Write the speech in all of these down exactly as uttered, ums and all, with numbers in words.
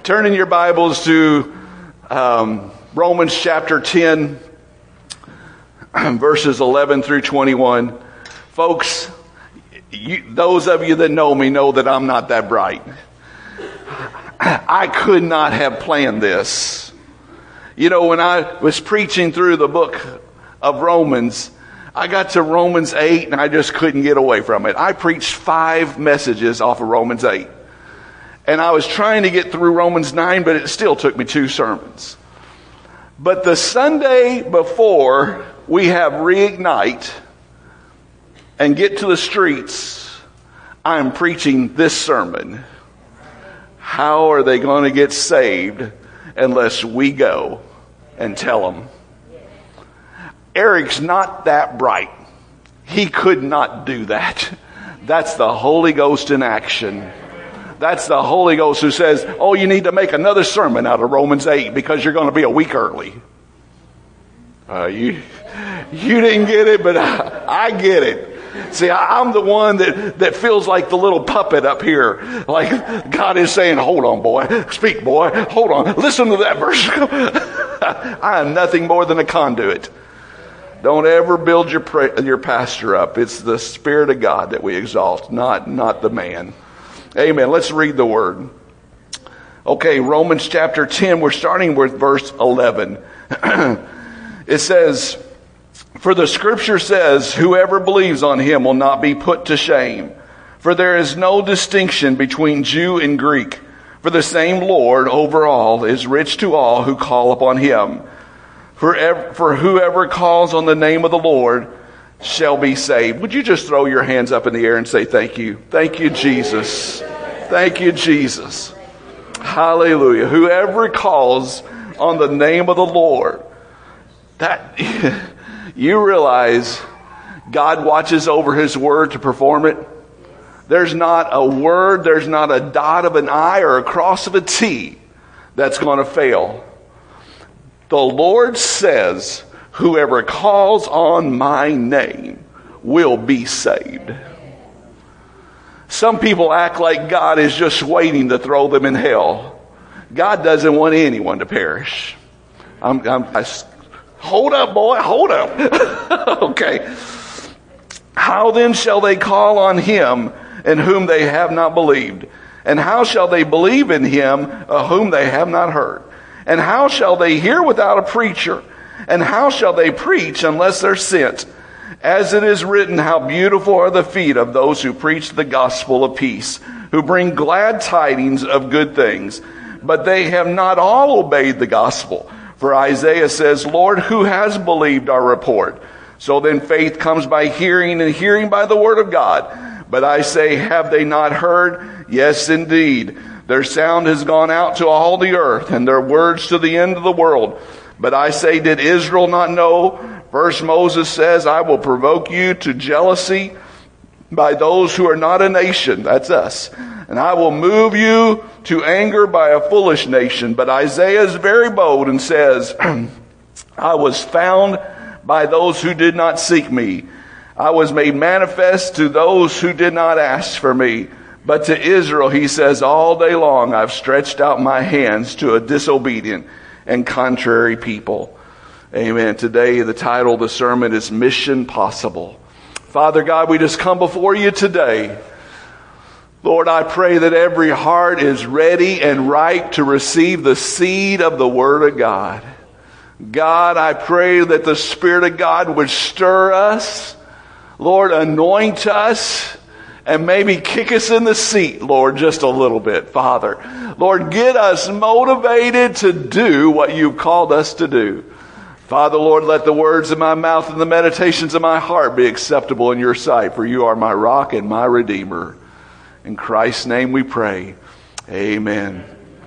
Turn in your Bibles to um, Romans chapter ten, verses eleven through twenty-one. Folks, you, those of you that know me know that I'm not that bright. I could not have planned this. You know, when I was preaching through the book of Romans, I got to Romans eight and I just couldn't get away from it. I preached five messages off of Romans eight. And I was trying to get through Romans nine, but it still took me two sermons. But the Sunday before we have Reignite and get to the streets, I'm preaching this sermon. How are they going to get saved unless we go and tell them? Eric's not that bright. He could not do that. That's the Holy Ghost in action. That's the Holy Ghost who says, oh, you need to make another sermon out of Romans eight because you're going to be a week early. Uh, you, you didn't get it, but I, I get it. See, I'm the one that, that feels like the little puppet up here. Like God is saying, hold on, boy. Speak, boy. Hold on. Listen to that verse. I am nothing more than a conduit. Don't ever build your your pastor up. It's the Spirit of God that we exalt, not, not the man. Amen. Let's read the word. Okay, Romans chapter ten, we're starting with verse eleven. It says, for the scripture says, whoever believes on him will not be put to shame. For there is no distinction between Jew and Greek. For the same Lord over all is rich to all who call upon him. For, ev- for whoever calls on the name of the Lord shall be saved. Would you just throw your hands up in the air and say thank you? Thank you, Jesus. Thank you, Jesus. Hallelujah. Whoever calls on the name of the Lord, that you realize God watches over his word to perform it. There's not a word, there's not a dot of an I or a cross of a T that's going to fail. The Lord says, whoever calls on my name will be saved. Some people act like God is just waiting to throw them in hell. God doesn't want anyone to perish. I'm, I'm, I, hold up, boy, hold up. Okay. How then shall they call on him in whom they have not believed? And how shall they believe in him of whom they have not heard? And how shall they hear without a preacher? And how shall they preach unless they're sent? As it is written, how beautiful are the feet of those who preach the gospel of peace, who bring glad tidings of good things. But they have not all obeyed the gospel. For Isaiah says, Lord, who has believed our report? So then faith comes by hearing, and hearing by the word of God. But I say, have they not heard? Yes, indeed. Their sound has gone out to all the earth, and their words to the end of the world. But I say, did Israel not know? First Moses says, I will provoke you to jealousy by those who are not a nation. That's us. And I will move you to anger by a foolish nation. But Isaiah is very bold and says, I was found by those who did not seek me. I was made manifest to those who did not ask for me. But to Israel, he says, all day long I've stretched out my hands to a disobedient and contrary people. Amen. Today, the title of the sermon is Mission Possible. Father God, we just come before you today. Lord, I pray that every heart is ready and ripe to receive the seed of the Word of God. God, I pray that the Spirit of God would stir us. Lord, anoint us. And maybe kick us in the seat, Lord, just a little bit, Father. Lord, get us motivated to do what you've called us to do. Father, Lord, let the words of my mouth and the meditations of my heart be acceptable in your sight, for you are my rock and my redeemer. In Christ's name we pray. Amen.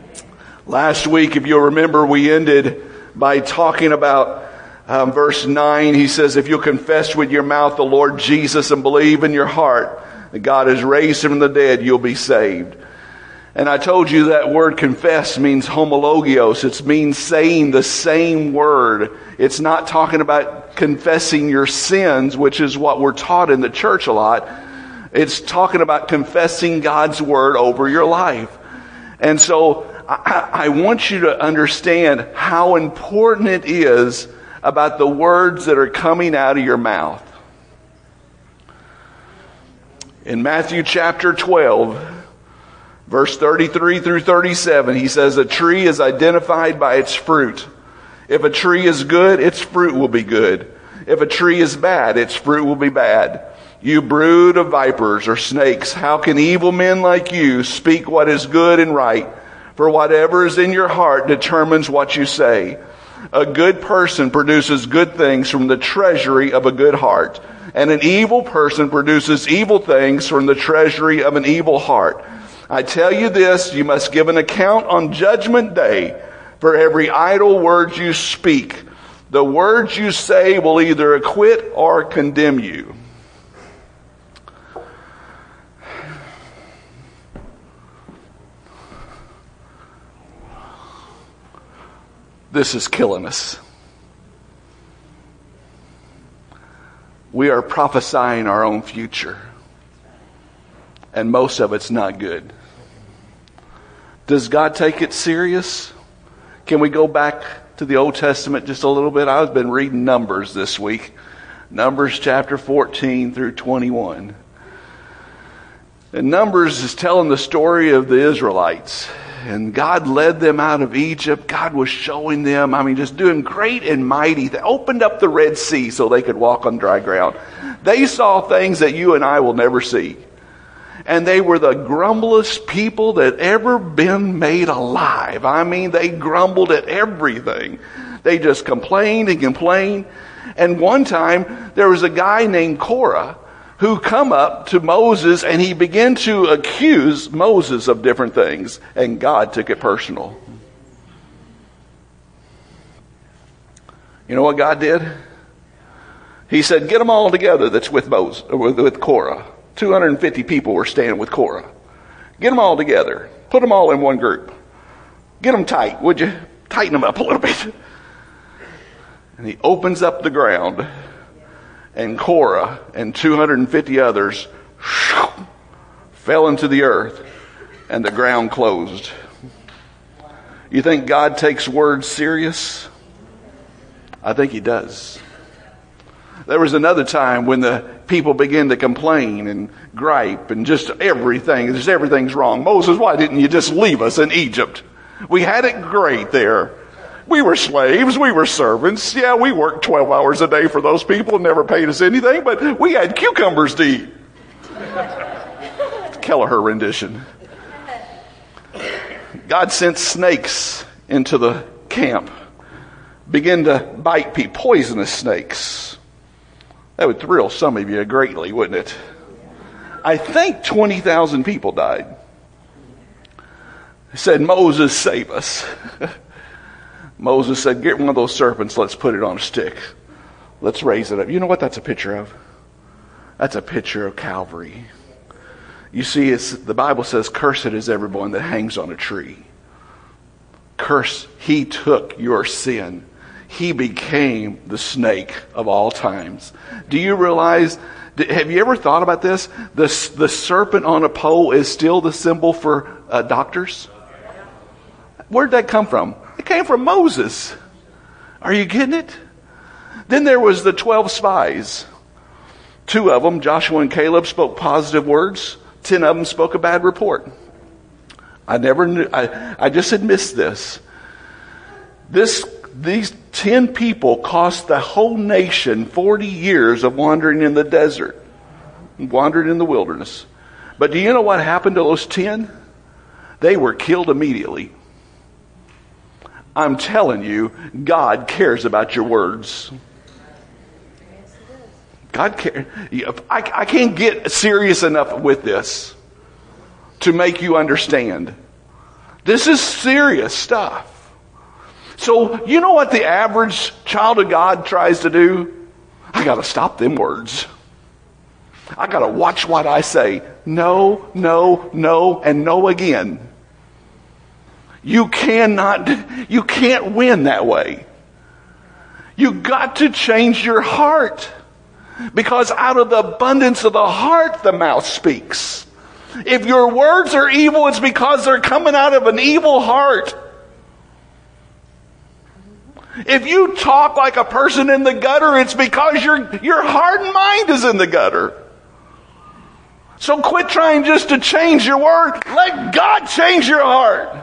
Last week, if you'll remember, we ended by talking about um, verse nine. He says, if you'll confess with your mouth the Lord Jesus and believe in your heart that God has raised him from the dead, you'll be saved. And I told you that word confess means homologios. It means saying the same word. It's not talking about confessing your sins, which is what we're taught in the church a lot. It's talking about confessing God's word over your life. And so I, I want you to understand how important it is about the words that are coming out of your mouth. In Matthew chapter twelve, verse thirty-three through thirty-seven, he says, a tree is identified by its fruit. If a tree is good, its fruit will be good. If a tree is bad, its fruit will be bad. You brood of vipers or snakes, how can evil men like you speak what is good and right? For whatever is in your heart determines what you say. A good person produces good things from the treasury of a good heart, and an evil person produces evil things from the treasury of an evil heart. I tell you this, you must give an account on Judgment Day for every idle word you speak. The words you say will either acquit or condemn you. This is killing us. We are prophesying our own future, and most of it's not good. Does God take it serious? Can we go back to the Old Testament just a little bit? I've been reading Numbers this week. Numbers chapter fourteen through twenty-one. And Numbers is telling the story of the Israelites. And God led them out of Egypt. God was showing them, I mean, just doing great and mighty. They opened up the Red Sea so they could walk on dry ground. They saw things that you and I will never see. And they were the grumblest people that ever been made alive. I mean, they grumbled at everything. They just complained and complained. And one time, there was a guy named Korah who come up to Moses, and he began to accuse Moses of different things. And God took it personal. You know what God did? He said, get them all together that's with Moses, with, with Korah. two hundred fifty people were standing with Korah. Get them all together. Put them all in one group. Get them tight, would you? Tighten them up a little bit. And he opens up the ground, and Korah and two hundred fifty others whew, fell into the earth, and the ground closed. You think God takes words serious? I think he does. There was another time when the people began to complain and gripe and just everything. Just everything's wrong. Moses, why didn't you just leave us in Egypt? We had it great there. We were slaves. We were servants. Yeah, we worked twelve hours a day for those people and never paid us anything, but we had cucumbers to eat. Kelleher rendition. God sent snakes into the camp. Began to bite people, poisonous snakes. That would thrill some of you greatly, wouldn't it? I think twenty thousand people died. He said, Moses, save us. Moses said, get one of those serpents, let's put it on a stick. Let's raise it up. You know what that's a picture of? That's a picture of Calvary. You see, it's, the Bible says, cursed is everyone that hangs on a tree. Curse, he took your sin. He became the snake of all times. Do you realize, have you ever thought about this? The, the serpent on a pole is still the symbol for uh, doctors. Where'd that come from? It came from Moses. Are you getting it? Then there was the twelve spies. Two of them, Joshua and Caleb, spoke positive words. Ten of them spoke a bad report. I never knew, I, I just had missed this. This, these ten people cost the whole nation forty years of wandering in the desert, wandering in the wilderness. But do you know what happened to those ten? They were killed immediately. I'm telling you, God cares about your words. God cares. I, I can't get serious enough with this to make you understand. This is serious stuff. So, you know what the average child of God tries to do? I got to stop them words. I got to watch what I say. No, no, no, and no again. You cannot, you can't win that way. You got to change your heart. Because out of the abundance of the heart, the mouth speaks. If your words are evil, it's because they're coming out of an evil heart. If you talk like a person in the gutter, it's because your, your heart and mind is in the gutter. So quit trying just to change your word. Let God change your heart.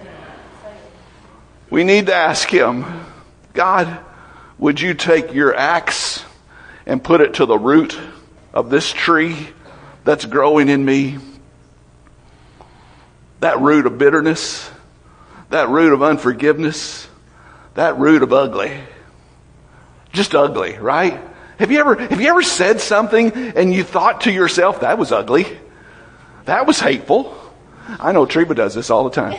We need to ask Him, God, would you take your axe and put it to the root of this tree that's growing in me? That root of bitterness, that root of unforgiveness, that root of ugly. Just ugly, right? Have you ever, have you ever said something and you thought to yourself, that was ugly? That was hateful. I know Treva does this all the time.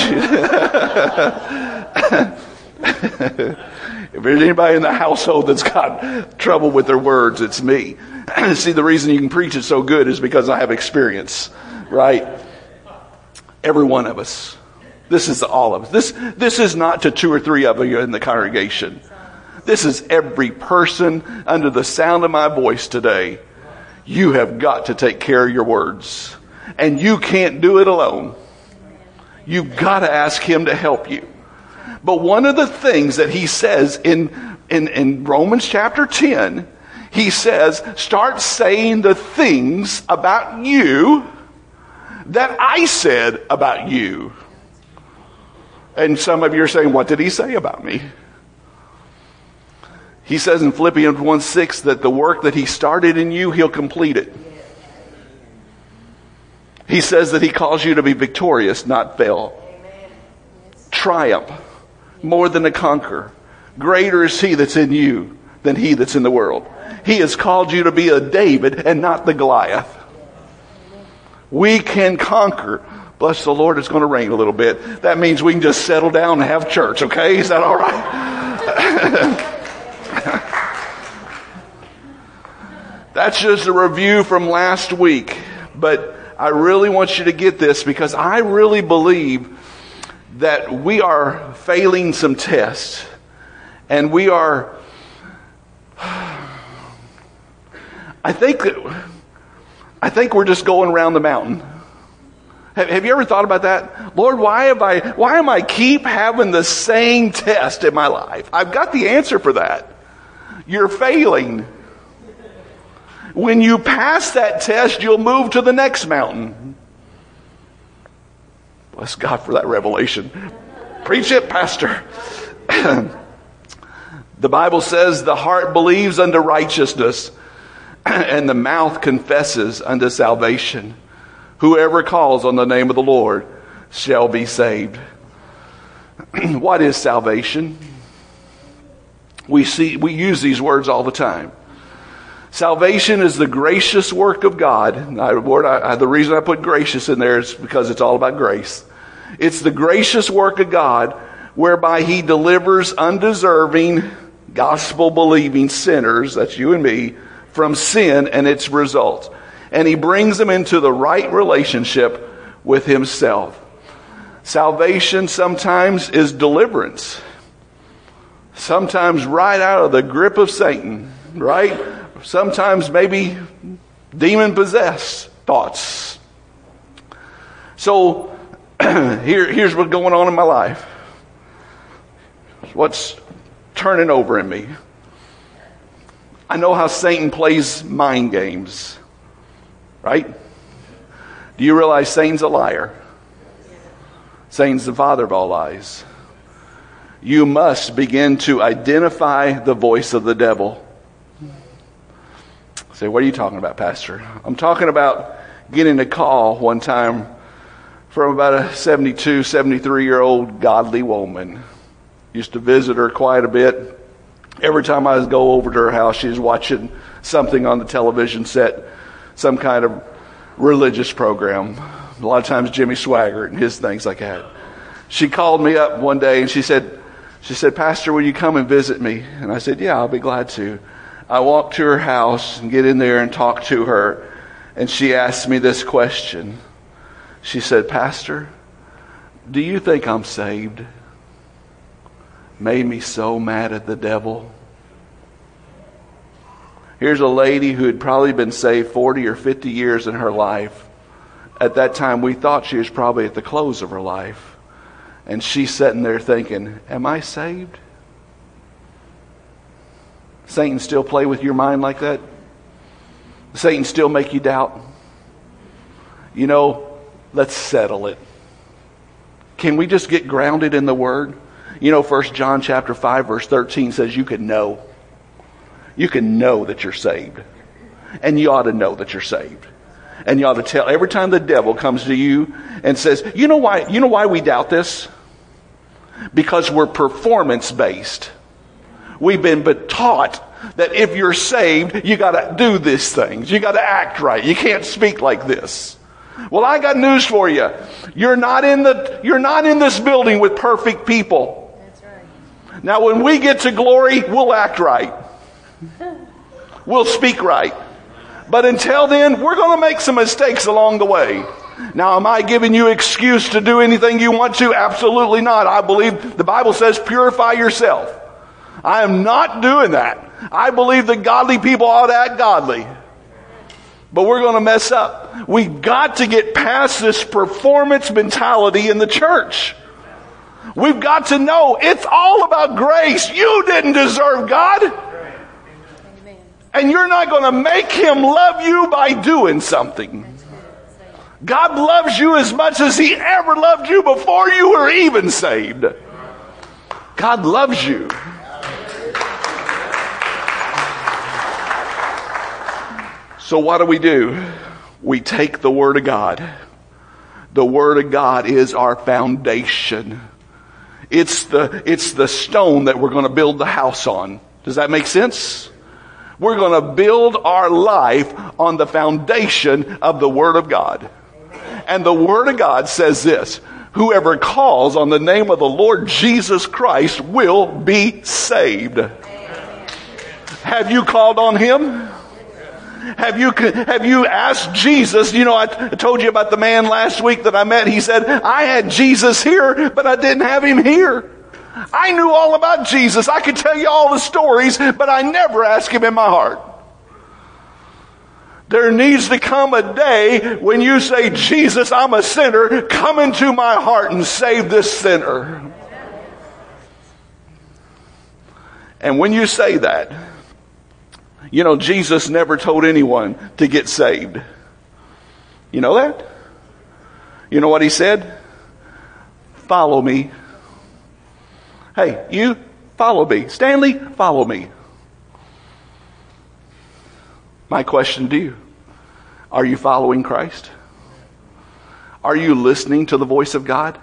If there's anybody in the household that's got trouble with their words, it's me. See, the reason you can preach it so good is because I have experience, right? Every one of us. This is all of us. This, this is not to two or three of you in the congregation. This is every person under the sound of my voice today. You have got to take care of your words. And you can't do it alone. You've got to ask Him to help you. But one of the things that He says in, in, in Romans chapter ten, He says, start saying the things about you that I said about you. And some of you are saying, what did He say about me? He says in Philippians one six that the work that He started in you, He'll complete it. He says that He calls you to be victorious, not fail. Triumph, more than a conqueror. Greater is He that's in you than he that's in the world. He has called you to be a David and not the Goliath. We can conquer. Bless the Lord, it's going to rain a little bit. That means we can just settle down and have church, okay? Is that all right? That's just a review from last week. But I really want you to get this, because I really believe that we are failing some tests. And we are... I think that... I think we're just going around the mountain. Have, have you ever thought about that? Lord, why have I, why am I keep having the same test in my life? I've got the answer for that. You're failing. When you pass that test, you'll move to the next mountain. Bless God for that revelation. Preach it, Pastor. The Bible says the heart believes unto righteousness, and the mouth confesses unto salvation. Whoever calls on the name of the Lord shall be saved. What is salvation? We see, we use these words all the time. Salvation is the gracious work of God. I, word, I, the reason I put gracious in there is because it's all about grace. It's the gracious work of God whereby He delivers undeserving, gospel-believing sinners, that's you and me, from sin and its results. And He brings them into the right relationship with Himself. Salvation sometimes is deliverance. Sometimes right out of the grip of Satan, right? Sometimes maybe demon-possessed thoughts. So here, here's what's going on in my life. What's turning over in me. I know how Satan plays mind games. Right? Do you realize Satan's a liar? Satan's the father of all lies. You must begin to identify the voice of the devil. Say, what are you talking about, Pastor? I'm talking about getting a call one time from about a seventy-two, seventy-three-year-old godly woman. Used to visit her quite a bit. Every time I would go over to her house, she was watching something on the television set, some kind of religious program. A lot of times Jimmy Swaggart and his things like that. She called me up one day and she said, she said, Pastor, will you come and visit me? And I said, yeah, I'll be glad to. I walked to her house and get in there and talk to her. And she asked me this question. She said, Pastor, do you think I'm saved? Made me so mad at the devil. Here's a lady who had probably been saved forty or fifty years in her life. At that time, we thought she was probably at the close of her life. And she's sitting there thinking, am I saved? Satan still play with your mind like that? Satan still make you doubt? You know, let's settle it. Can we just get grounded in the Word? You know, First John chapter five, verse thirteen says you can know. You can know that you're saved. And you ought to know that you're saved. And you ought to tell, every time the devil comes to you and says, you know why, you know why we doubt this? Because we're performance based. We've been taught that if you're saved, you got to do these things. You got to act right. You can't speak like this. Well, I got news for you. You're not in the you're not in this building with perfect people. That's right. Now, when we get to glory, we'll act right. We'll speak right. But until then, we're going to make some mistakes along the way. Now, am I giving you excuse to do anything you want to? Absolutely not. I believe the Bible says purify yourself. I am not doing that. I believe that godly people ought to act godly. But we're going to mess up. We've got to get past this performance mentality in the church. We've got to know it's all about grace. You didn't deserve God. Amen. And you're not going to make Him love you by doing something. God loves you as much as He ever loved you before you were even saved. God loves you. So what do we do? We take the Word of God. The Word of God is our foundation. It's the, it's the stone that we're going to build the house on. Does that make sense? We're going to build our life on the foundation of the Word of God. And the Word of God says this: whoever calls on the name of the Lord Jesus Christ will be saved. Have you called on Him? Have you, have you asked Jesus? You know, I told you about the man last week that I met. He said, I had Jesus here, but I didn't have Him here. I knew all about Jesus. I could tell you all the stories, but I never asked Him in my heart. There needs to come a day when you say, Jesus, I'm a sinner. Come into my heart and save this sinner. And when you say that, you know, Jesus never told anyone to get saved. You know that? You know what He said? Follow me. Hey, you, follow me. Stanley, follow me. My question to you: are you following Christ? Are you listening to the voice of God?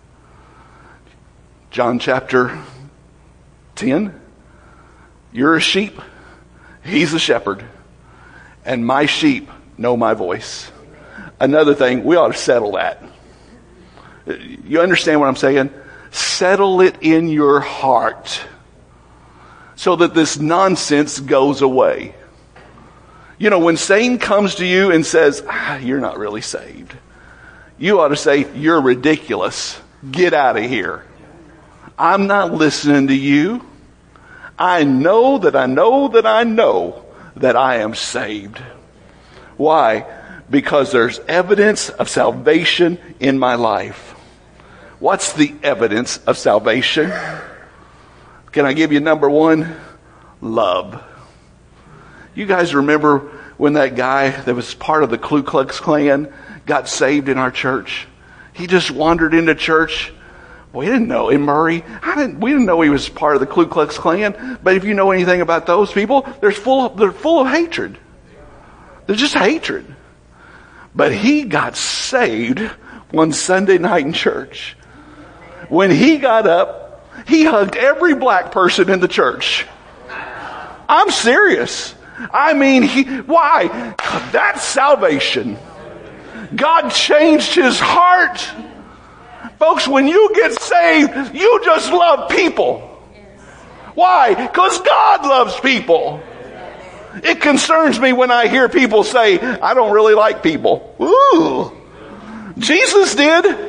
John chapter ten. You're a sheep. He's a shepherd. And my sheep know my voice. Another thing, we ought to settle that. You understand what I'm saying? Settle it in your heart so that this nonsense goes away. You know, when Satan comes to you and says, ah, you're not really saved, you ought to say, you're ridiculous. Get out of here. I'm not listening to you. I know that I know that I know that I am saved. Why? Because there's evidence of salvation in my life. What's the evidence of salvation? Can I give you number one? Love. You guys remember when that guy that was part of the Ku Klux Klan got saved in our church? He just wandered into church. We didn't know in Murray. I didn't, we didn't know he was part of the Ku Klux Klan. But if you know anything about those people, they're full of, they're full of hatred. They're just hatred. But he got saved one Sunday night in church. When he got up, he hugged every black person in the church. I'm serious. I mean, he, why? That's salvation. God changed his heart. Folks, when you get saved, you just love people. Why? Because God loves people. It concerns me when I hear people say, I don't really like people. Ooh. Jesus did.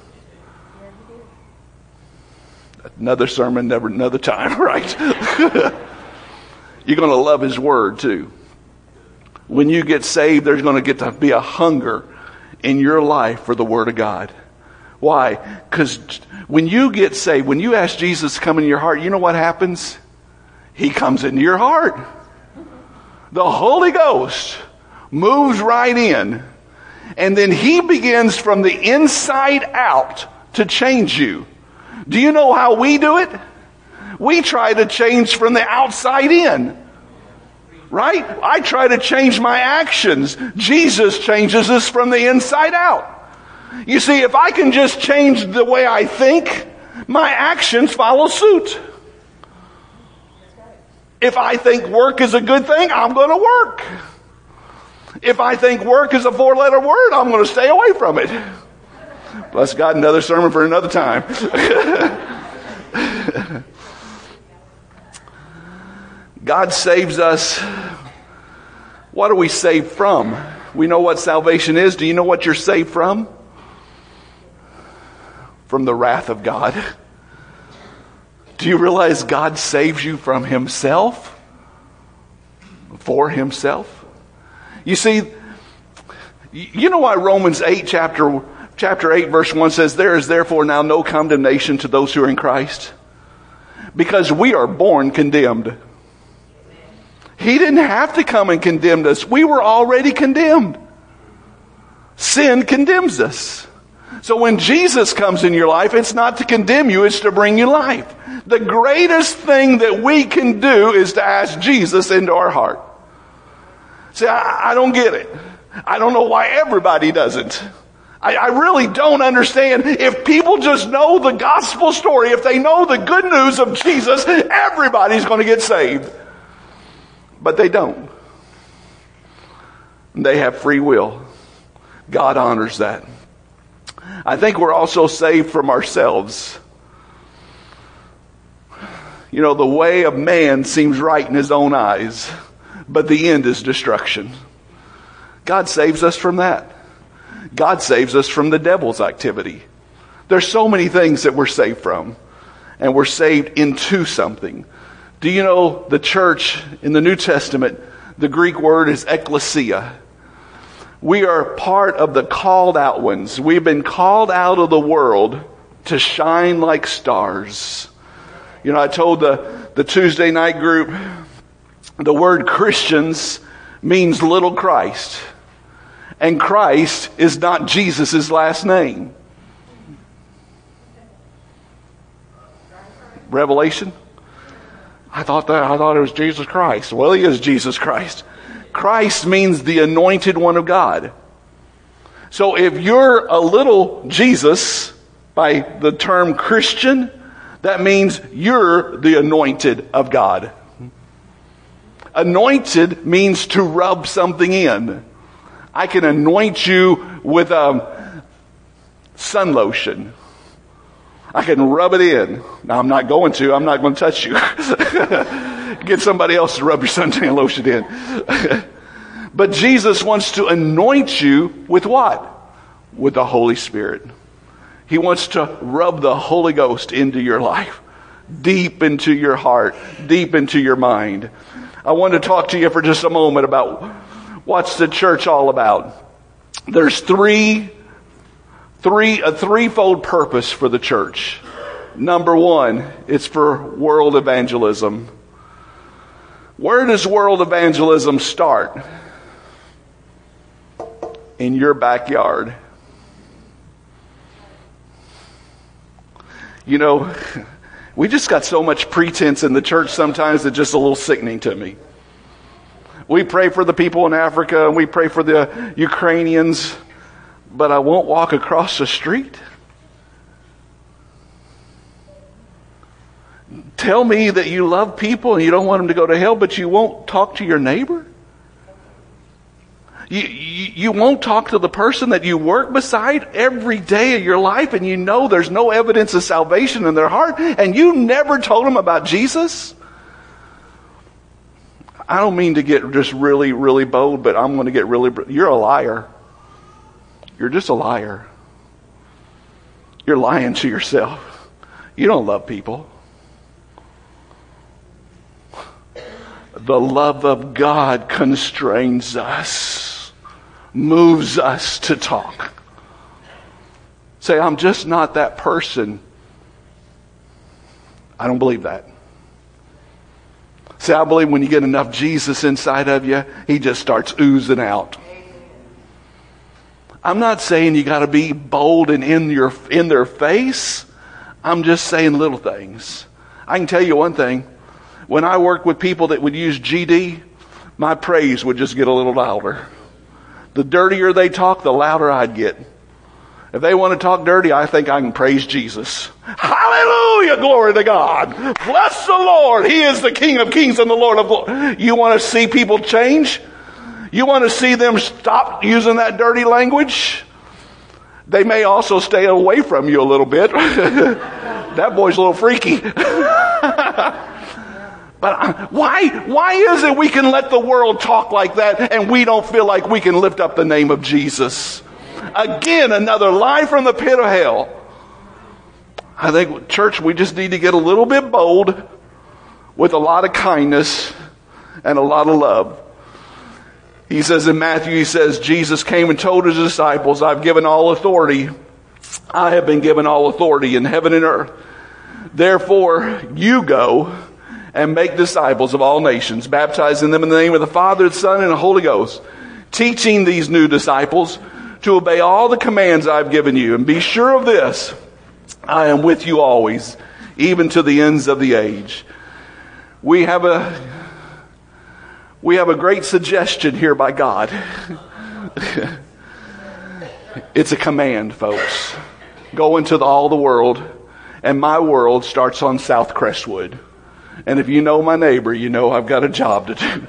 Another sermon, never another time, right? You're going to love His Word too. When you get saved, there's going to get to be a hunger in your life for the Word of God. Why? Because when you get saved, when you ask Jesus to come in your heart, you know what happens? He comes into your heart. The Holy Ghost moves right in. And then He begins from the inside out to change you. Do you know how we do it? We try to change from the outside in. Right? I try to change my actions. Jesus changes us from the inside out. You see, if I can just change the way I think, my actions follow suit. If I think work is a good thing, I'm going to work. If I think work is a four-letter word, I'm going to stay away from it. Bless God, another sermon for another time. God saves us. What are we saved from? We know what salvation is. Do you know what you're saved from? From the wrath of God. Do you realize God saves you from Himself? For Himself? You see, you know why Romans eight, chapter, chapter eight, verse one says, there is therefore now no condemnation to those who are in Christ. Because we are born condemned. He didn't have to come and condemn us. We were already condemned. Sin condemns us. So when Jesus comes in your life, it's not to condemn you, it's to bring you life. The greatest thing that we can do is to ask Jesus into our heart. See, I, I don't get it. I don't know why everybody doesn't. I, I really don't understand. If people just know the gospel story, if they know the good news of Jesus, everybody's going to get saved. But they don't. They have free will. God honors that. I think we're also saved from ourselves. You know, the way of man seems right in his own eyes, but the end is destruction. God saves us from that. God saves us from the devil's activity. There's so many things that we're saved from, and we're saved into something. Do you know the church in the New Testament, the Greek word is ekklesia. We are part of the called out ones. We've been called out of the world to shine like stars. You know, I told the, the Tuesday night group, the word Christians means little Christ. And Christ is not Jesus' last name. Revelation? I thought that I thought it was Jesus Christ. Well, He is Jesus Christ. Christ means the anointed one of God. So if you're a little Jesus by the term Christian, that means you're the anointed of God. Anointed means to rub something in. I can anoint you with a sun lotion. I can rub it in. Now, I'm not going to. I'm not going to touch you. Get somebody else to rub your suntan lotion in. But Jesus wants to anoint you with what? With the Holy Spirit. He wants to rub the Holy Ghost into your life, deep into your heart, deep into your mind. I want to talk to you for just a moment about what's the church all about. There's three Three, a threefold purpose for the church. Number one, it's for world evangelism. Where does world evangelism start? In your backyard. You know, we just got so much pretense in the church sometimes it's just a little sickening to me. We pray for the people in Africa and we pray for the Ukrainians, but I won't walk across the street. Tell me that you love people and you don't want them to go to hell, but you won't talk to your neighbor? You, you, you won't talk to the person that you work beside every day of your life and you know there's no evidence of salvation in their heart and you never told them about Jesus? I don't mean to get just really, really bold, but I'm going to get really... You're a liar. You're just a liar. You're lying to yourself. You don't love people. The love of God constrains us moves us to talk. Say, I'm just not that person. I don't believe that. See, I believe when you get enough Jesus inside of you, he just starts oozing out. I'm not saying you got to be bold and in your in their face. I'm just saying little things. I can tell you one thing. When I worked with people that would use G D, my praise would just get a little louder. The dirtier they talk, the louder I'd get. If they want to talk dirty, I think I can praise Jesus. Hallelujah! Glory to God. Bless the Lord. He is the King of kings and the Lord of lords. You want to see people change? You want to see them stop using that dirty language? They may also stay away from you a little bit. That boy's a little freaky. But why, why is it we can let the world talk like that and we don't feel like we can lift up the name of Jesus? Again, another lie from the pit of hell. I think, church, we just need to get a little bit bold with a lot of kindness and a lot of love. He says in Matthew, he says, Jesus came and told his disciples, I've given all authority. I have been given all authority in heaven and earth. Therefore, you go and make disciples of all nations, baptizing them in the name of the Father, the Son, and the Holy Ghost, teaching these new disciples to obey all the commands I've given you. And be sure of this, I am with you always, even to the ends of the age. We have a, we have a great suggestion here by God. It's a command, folks. Go into the, all the world, and my world starts on South Crestwood. And if you know my neighbor, you know I've got a job to do.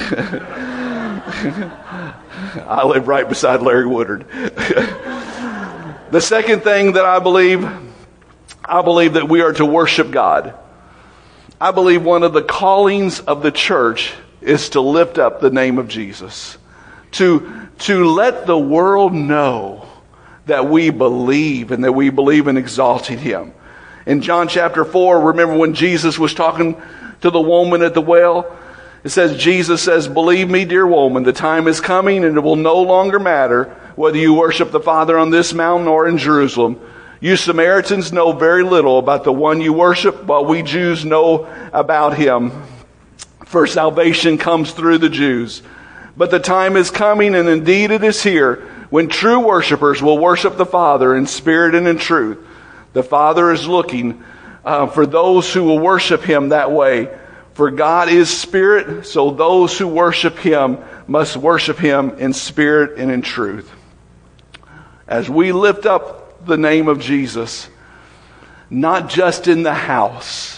I live right beside Larry Woodard. The second thing that I believe, I believe that we are to worship God. I believe one of the callings of the church is to lift up the name of Jesus. To, to let the world know that we believe and that we believe in exalting him. In John chapter four, remember when Jesus was talking to the woman at the well? It says, Jesus says, believe me, dear woman, the time is coming and it will no longer matter whether you worship the Father on this mountain or in Jerusalem. You Samaritans know very little about the one you worship, but we Jews know about him. For salvation comes through the Jews. But the time is coming, and indeed it is here, when true worshipers will worship the Father in spirit and in truth. The Father is looking uh, for those who will worship him that way. For God is spirit, so those who worship him must worship him in spirit and in truth. As we lift up the name of Jesus, not just in the house.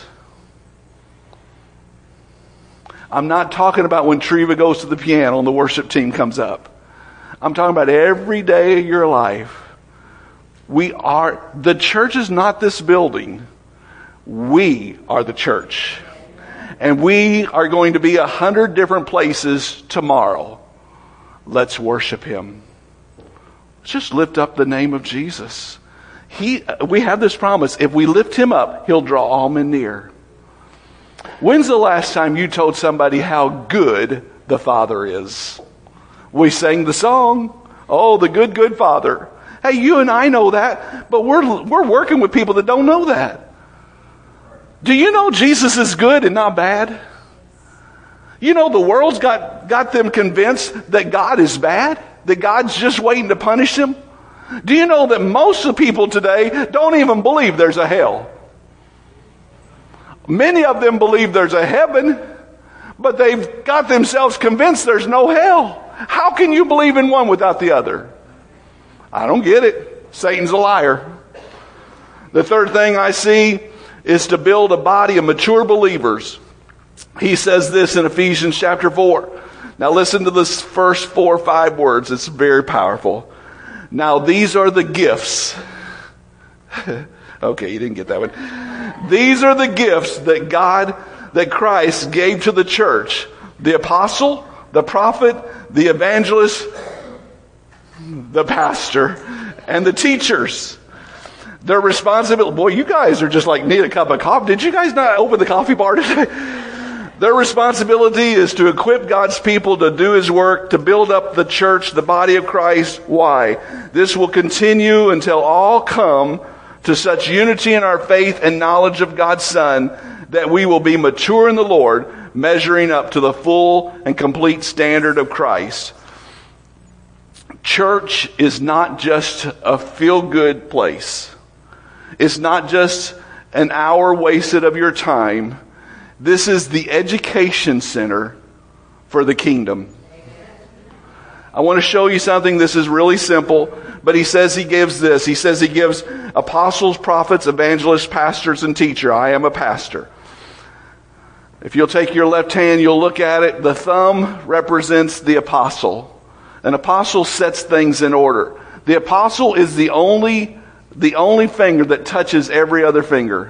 I'm not talking about when Treva goes to the piano and the worship team comes up. I'm talking about every day of your life. We are, the church is not this building. We are the church. And we are going to be a hundred different places tomorrow. Let's worship him. Let's just lift up the name of Jesus. He, we have this promise. If we lift him up, he'll draw all men near. When's the last time you told somebody how good the Father is? We sang the song, oh, the good, good Father. Hey, you and I know that, but we're we're working with people that don't know that. Do you know Jesus is good and not bad? You know the world's got, got them convinced that God is bad, that God's just waiting to punish them. Do you know that most of the people today don't even believe there's a hell? Many of them believe there's a heaven, but they've got themselves convinced there's no hell. How can you believe in one without the other? I don't get it. Satan's a liar. The third thing I see is to build a body of mature believers. He says this in Ephesians chapter four. Now listen to this first four or five words. It's very powerful. Now these are the gifts. Okay, you didn't get that one. These are the gifts that God, that Christ gave to the church. The apostle, the prophet, the evangelist, the pastor, and the teachers. Their responsibility. Boy, you guys are just like need a cup of coffee. Did you guys not open the coffee bar today? Their responsibility is to equip God's people to do His work, to build up the church, the body of Christ. Why? This will continue until all come to such unity in our faith and knowledge of God's Son that we will be mature in the Lord, measuring up to the full and complete standard of Christ. Church is not just a feel-good place. It's not just an hour wasted of your time. This is the education center for the kingdom. I want to show you something. This is really simple, but he says he gives this. He says he gives apostles, prophets, evangelists, pastors, and teacher. I am a pastor. If you'll take your left hand, you'll look at it. The thumb represents the apostle. An apostle sets things in order. The apostle is the only, the only finger that touches every other finger.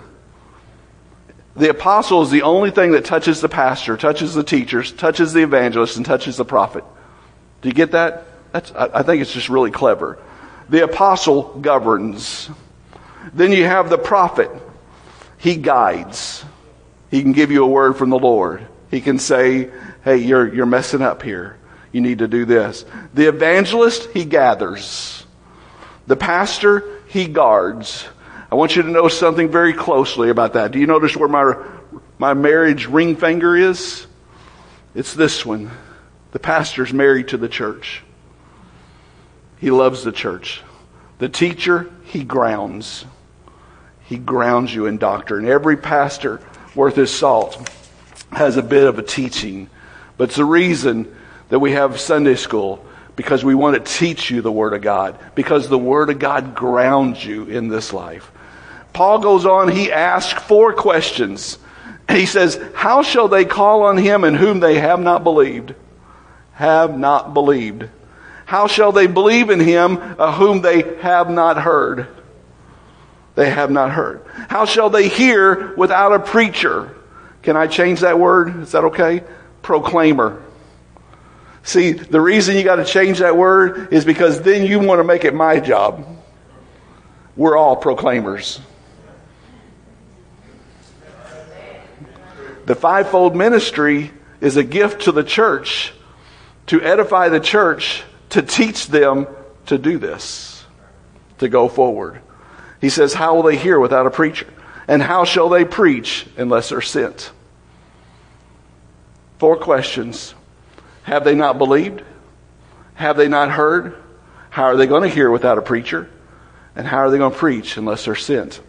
The apostle is the only thing that touches the pastor, touches the teachers, touches the evangelist, and touches the prophet. Do you get that? That's, I think it's just really clever. The apostle governs. Then you have the prophet. He guides. He can give you a word from the Lord. He can say, hey, you're, you're messing up here. You need to do this. The evangelist, he gathers. The pastor, he guards. I want you to know something very closely about that. Do you notice where my my marriage ring finger is? It's this one. The pastor's married to the church. He loves the church. The teacher, he grounds. He grounds you in doctrine. Every pastor worth his salt has a bit of a teaching. But it's the reason that we have Sunday school, because we want to teach you the Word of God. Because the Word of God grounds you in this life. Paul goes on, he asks four questions. He says, how shall they call on him in whom they have not believed? Have not believed. How shall they believe in him of whom they have not heard? They have not heard. How shall they hear without a preacher? Can I change that word? Is that okay? Proclaimer. See, the reason you got to change that word is because then you want to make it my job. We're all proclaimers. The fivefold ministry is a gift to the church, to edify the church, to teach them to do this, to go forward. He says, how will they hear without a preacher? And how shall they preach unless they're sent? Four questions. Have they not believed? Have they not heard? How are they going to hear without a preacher? And how are they going to preach unless they're sent?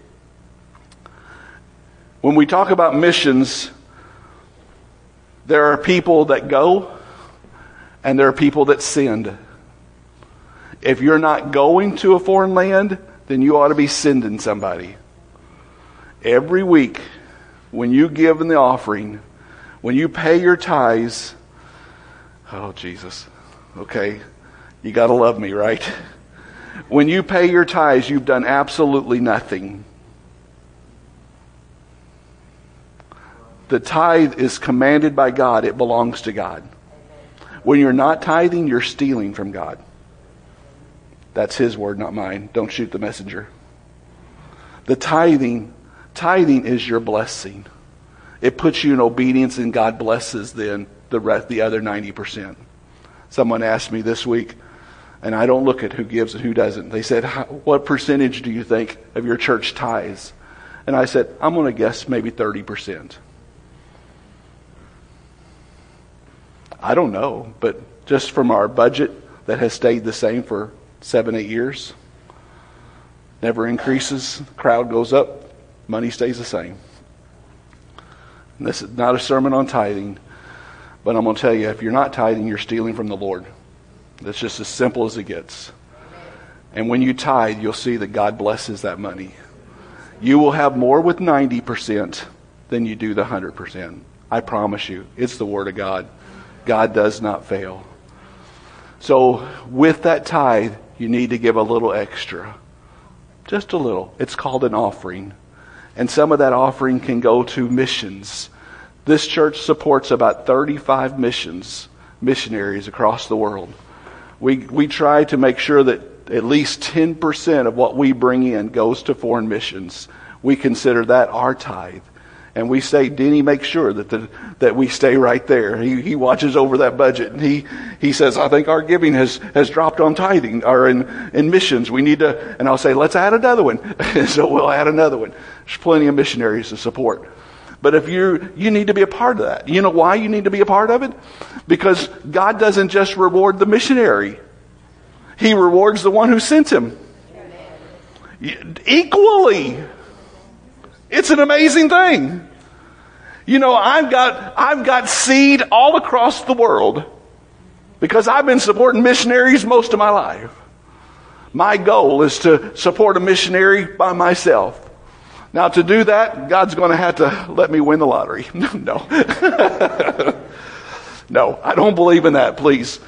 When we talk about missions, there are people that go and there are people that send. If you're not going to a foreign land, then you ought to be sending somebody. Every week, when you give in the offering, when you pay your tithes, oh Jesus, okay, you got to love me, right? When you pay your tithes, you've done absolutely nothing. The tithe is commanded by God. It belongs to God. When you're not tithing, you're stealing from God. That's His word, not mine. Don't shoot the messenger. The tithing, tithing is your blessing. It puts you in obedience, and God blesses then the rest, the other ninety percent. Someone asked me this week, and I don't look at who gives and who doesn't. They said, what percentage do you think of your church tithes? And I said, I'm going to guess maybe thirty percent. I don't know, but just from our budget that has stayed the same for seven, eight years, never increases, crowd goes up, money stays the same. And this is not a sermon on tithing, but I'm going to tell you, if you're not tithing, you're stealing from the Lord. That's just as simple as it gets. And when you tithe, you'll see that God blesses that money. You will have more with ninety percent than you do the one hundred percent. I promise you. It's the Word of God. God does not fail. So with that tithe, you need to give a little extra. Just a little. It's called an offering. And some of that offering can go to missions. This church supports about thirty-five missions, missionaries across the world. We we try to make sure that at least ten percent of what we bring in goes to foreign missions. We consider that our tithe. And we say, Denny makes sure that the, that we stay right there. He, he watches over that budget. And he, he says, I think our giving has, has dropped on tithing or in, in missions. We need to, and I'll say, let's add another one. So we'll add another one. There's plenty of missionaries to support. But if you you need to be a part of that. You know why you need to be a part of it? Because God doesn't just reward the missionary. He rewards the one who sent him. Equally. It's an amazing thing. You know, I've got I've got seed all across the world because I've been supporting missionaries most of my life. My goal is to support a missionary by myself. Now, to do that, God's going to have to let me win the lottery. No. No, I don't believe in that, please.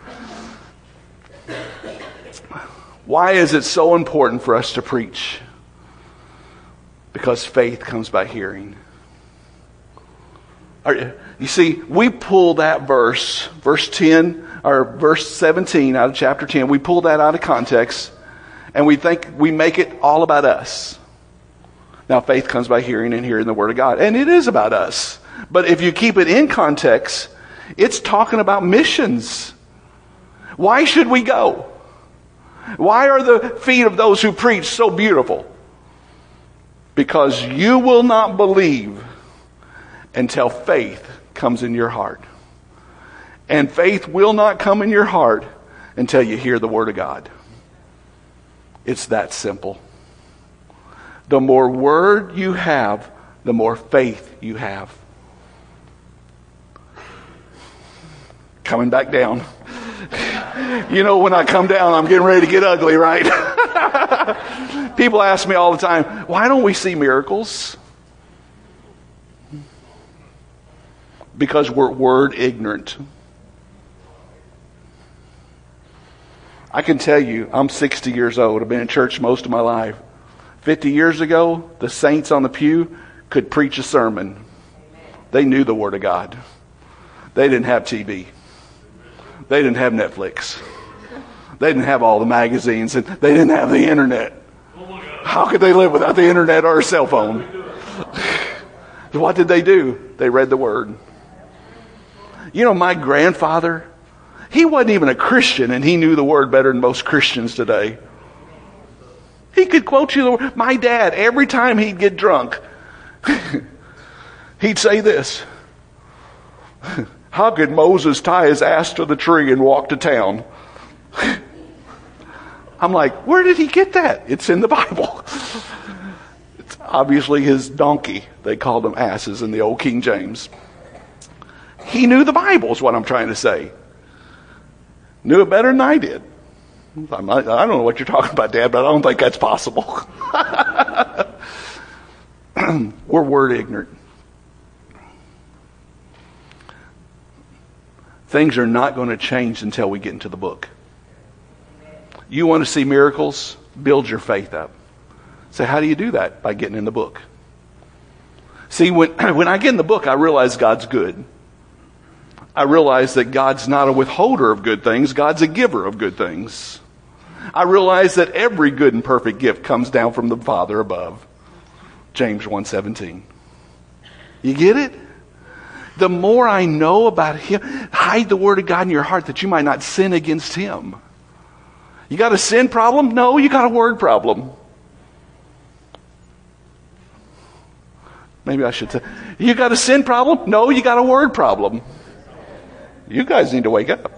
Why is it so important for us to preach? Because faith comes by hearing. You see, we pull that verse, verse ten, or verse seventeen out of chapter ten, we pull that out of context, and we think we make it all about us. Now, faith comes by hearing and hearing the Word of God. And it is about us. But if you keep it in context, it's talking about missions. Why should we go? Why are the feet of those who preach so beautiful? Because you will not believe until faith comes in your heart. And faith will not come in your heart until you hear the Word of God. It's that simple. The more word you have, the more faith you have. Coming back down. You know, when I come down, I'm getting ready to get ugly, right? People ask me all the time, why don't we see miracles? Because we're word ignorant. I can tell you, I'm sixty years old. I've been in church most of my life. fifty years ago, the saints on the pew could preach a sermon. They knew the Word of God. They didn't have T V. They didn't have Netflix. They didn't have all the magazines, and they didn't have the internet. How could they live without the internet or a cell phone? What did they do? They read the Word. You know, my grandfather, he wasn't even a Christian, and he knew the Word better than most Christians today. He could quote you the word. My dad, every time he'd get drunk, he'd say this. How could Moses tie his ass to the tree and walk to town? I'm like, where did he get that? It's in the Bible. It's obviously his donkey. They called them asses in the old King James. He knew the Bible is what I'm trying to say. Knew it better than I did. I'm not, I don't know what you're talking about, Dad, but I don't think that's possible. We're word ignorant. Things are not going to change until we get into the book. You want to see miracles? Build your faith up. So how do you do that? By getting in the book. See, when, when I get in the book, I realize God's good. I realize that God's not a withholder of good things. God's a giver of good things. I realize that every good and perfect gift comes down from the Father above. James one seventeen. You get it? The more I know about Him, hide the Word of God in your heart that you might not sin against Him. You got a sin problem? No, you got a word problem. Maybe I should say, you got a sin problem? No, you got a word problem. You guys need to wake up.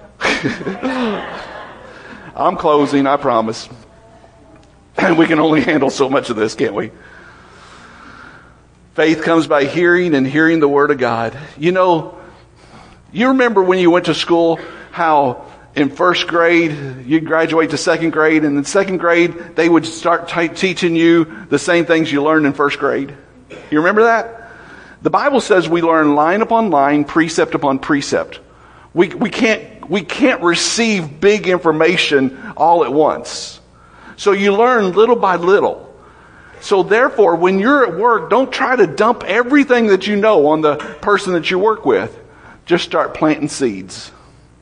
I'm closing, I promise. And we can only handle so much of this, can't we? Faith comes by hearing, and hearing the Word of God. You know, you remember when you went to school how in first grade you'd graduate to second grade, and in second grade they would start t- teaching you the same things you learned in first grade? You remember that? The Bible says we learn line upon line, precept upon precept. We we can't we can't receive big information all at once. So you learn little by little. So therefore, when you're at work, don't try to dump everything that you know on the person that you work with. Just start planting seeds.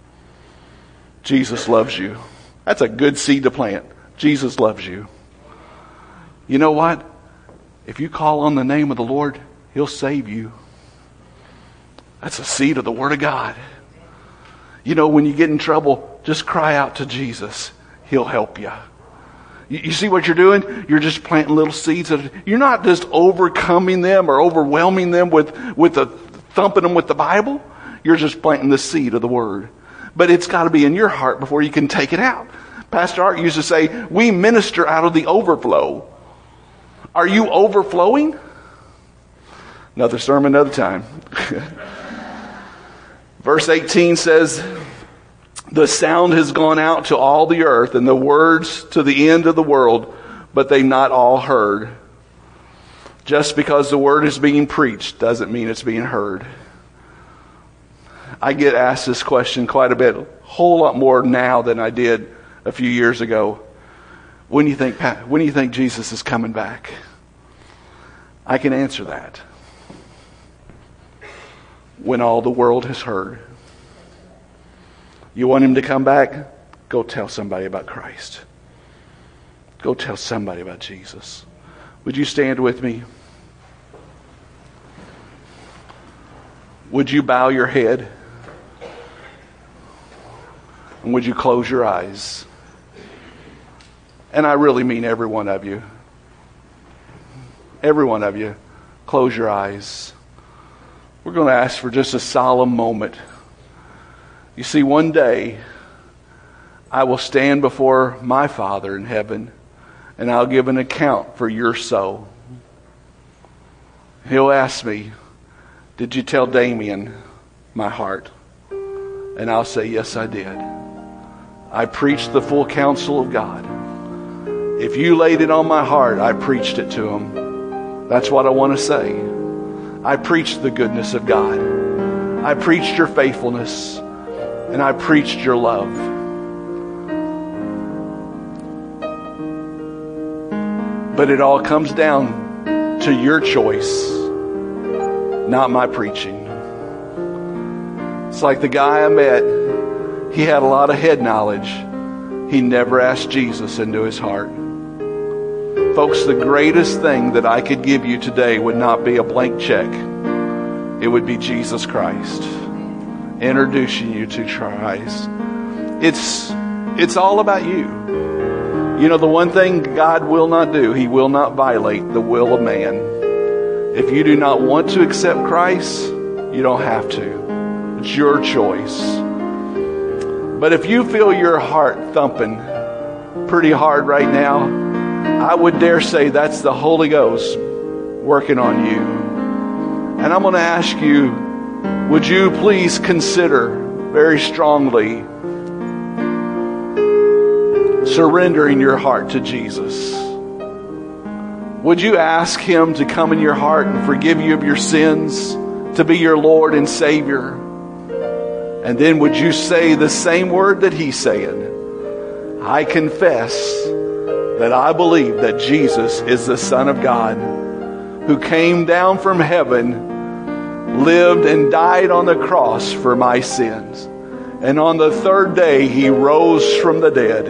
Jesus loves you. That's a good seed to plant. Jesus loves you. You know what? If you call on the name of the Lord, He'll save you. That's a seed of the Word of God. You know, when you get in trouble, just cry out to Jesus. He'll help you. You, you see what you're doing? You're just planting little seeds. Of, you're not just overcoming them or overwhelming them with, with the, thumping them with the Bible. You're just planting the seed of the Word. But it's got to be in your heart before you can take it out. Pastor Art used to say, we minister out of the overflow. Are you overflowing? Another sermon, another time. Verse eighteen says, the sound has gone out to all the earth and the words to the end of the world, but they've not all heard. Just because the word is being preached doesn't mean it's being heard. I get asked this question quite a bit, a whole lot more now than I did a few years ago. When do you think, when do you think Jesus is coming back? I can answer that. When all the world has heard. You want him to come back? Go tell somebody about Christ. Go tell somebody about Jesus. Would you stand with me? Would you bow your head? And would you close your eyes? And I really mean every one of you. Every one of you. Close your eyes. We're going to ask for just a solemn moment. You see, one day I will stand before my Father in heaven and I'll give an account for your soul. He'll ask me, did you tell Damien my heart? And I'll say, yes, I did. I preached the full counsel of God. If you laid it on my heart, I preached it to him. That's what I want to say. I preached the goodness of God. I preached your faithfulness. And I preached your love. But it all comes down to your choice, not my preaching. It's like the guy I met. He had a lot of head knowledge. He never asked Jesus into his heart. Folks, the greatest thing that I could give you today would not be a blank check. It would be Jesus Christ. Introducing you to Christ. It's, it's all about you. You know, the one thing God will not do, He will not violate the will of man. If you do not want to accept Christ, you don't have to. It's your choice. But if you feel your heart thumping pretty hard right now, I would dare say that's the Holy Ghost working on you. And I'm going to ask you, would you please consider very strongly surrendering your heart to Jesus? Would you ask Him to come in your heart and forgive you of your sins, to be your Lord and Savior? And then would you say the same word that He's saying? I confess that I believe that Jesus is the Son of God, who came down from heaven, lived and died on the cross for my sins. And on the third day, He rose from the dead.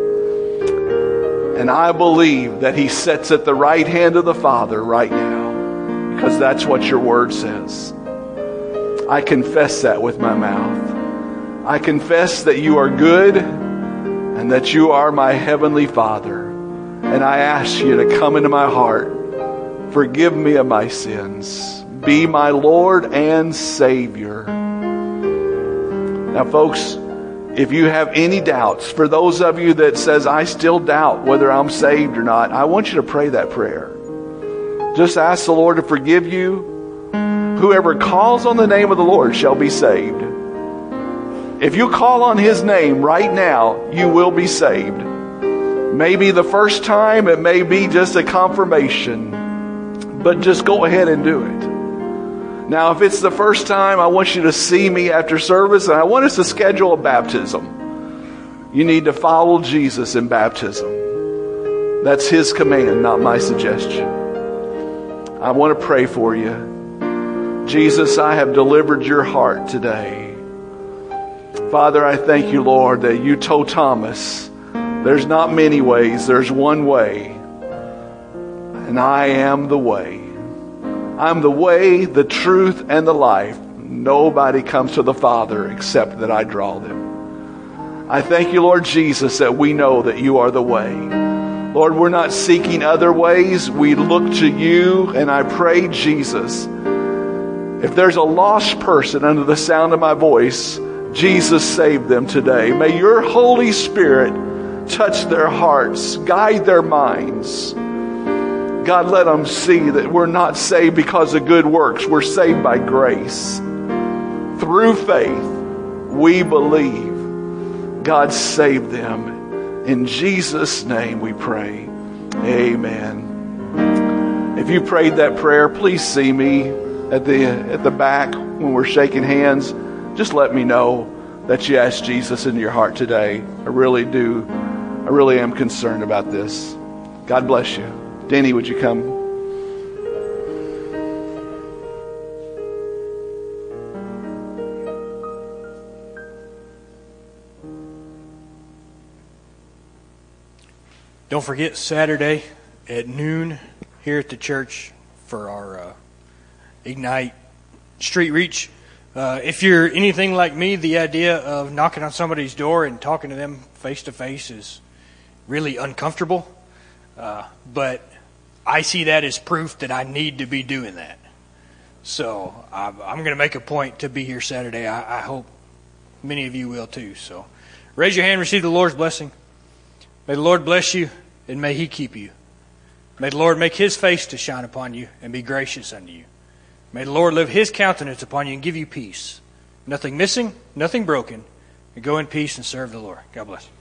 And I believe that He sits at the right hand of the Father right now, because that's what your word says. I confess that with my mouth. I confess that you are good and that you are my heavenly Father. And I ask you to come into my heart. Forgive me of my sins. Be my Lord and Savior. Now, folks, if you have any doubts, for those of you that says, I still doubt whether I'm saved or not, I want you to pray that prayer. Just ask the Lord to forgive you. Whoever calls on the name of the Lord shall be saved. If you call on His name right now, you will be saved. Maybe the first time, it may be just a confirmation, but just go ahead and do it. Now, if it's the first time, I want you to see me after service, and I want us to schedule a baptism. You need to follow Jesus in baptism. That's His command, not my suggestion. I want to pray for you. Jesus, I have delivered your heart today. Father, I thank you, Lord, that you told Thomas, there's not many ways, there's one way, and I am the way. I'm the way, the truth, and the life. Nobody comes to the Father except that I draw them. I thank you, Lord Jesus, that we know that you are the way. Lord, we're not seeking other ways. We look to you, and I pray, Jesus, if there's a lost person under the sound of my voice, Jesus, save them today. May your Holy Spirit touch their hearts, guide their minds. God, let them see that we're not saved because of good works. We're saved by grace. Through faith, we believe. God, save them. In Jesus' name we pray. Amen. If you prayed that prayer, please see me at the, at the back when we're shaking hands. Just let me know that you asked Jesus into your heart today. I really do. I really am concerned about this. God bless you. Danny, would you come? Don't forget Saturday at noon here at the church for our uh, Ignite Street Reach. Uh, if you're anything like me, the idea of knocking on somebody's door and talking to them face to face is really uncomfortable. Uh, but I see that as proof that I need to be doing that. So I'm, I'm going to make a point to be here Saturday. I, I hope many of you will too. So raise your hand, receive the Lord's blessing. May the Lord bless you, and may He keep you. May the Lord make His face to shine upon you and be gracious unto you. May the Lord lift His countenance upon you and give you peace. Nothing missing, nothing broken. And go in peace and serve the Lord. God bless.